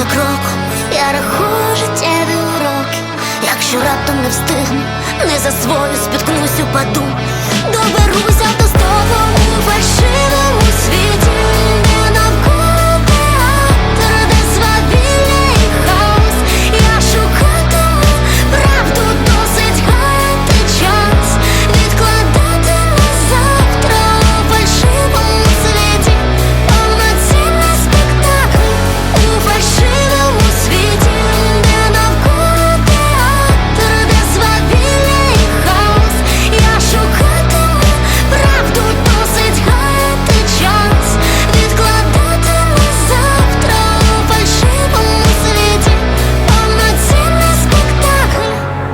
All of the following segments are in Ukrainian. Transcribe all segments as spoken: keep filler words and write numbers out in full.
кроку я рахую життєві уроки. Якщо раптом не встигну, не засвою, спіткнусь, упаду, доберуся до столу у фальшивому світі, де навколо театр, де свавілля і хаос. Я шукатиму правду, досить гаяти час, відкладати на завтра у фальшивому світі. Повноцінний спектакль у фальшивому світі, де навколо театр, де свавілля і хаос. Я шукатиму правду, досить гаяти час, відкладати на завтра у фальшивому світі. Повноцінний спектакль.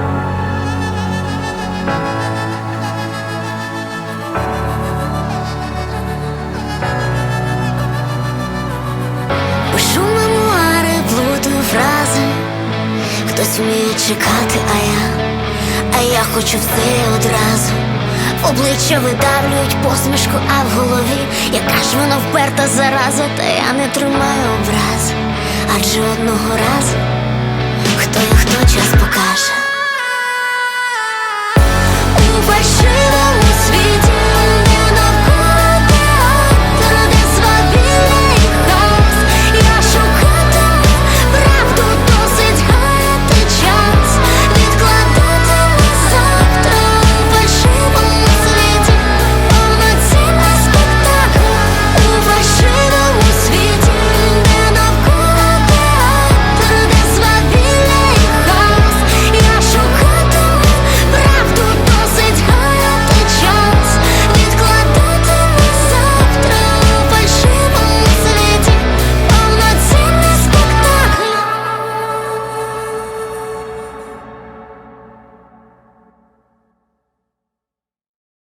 Пишу мемуари, плутаю фрази. Хтось вміє чекати, а я, а я хочу все одразу. В обличчя видавлюють посмішку, а в голові яка ж вона вперта зараза. Та я не тримаю образ, адже одного разу хто я, хто, час покаже. У фальшивому світі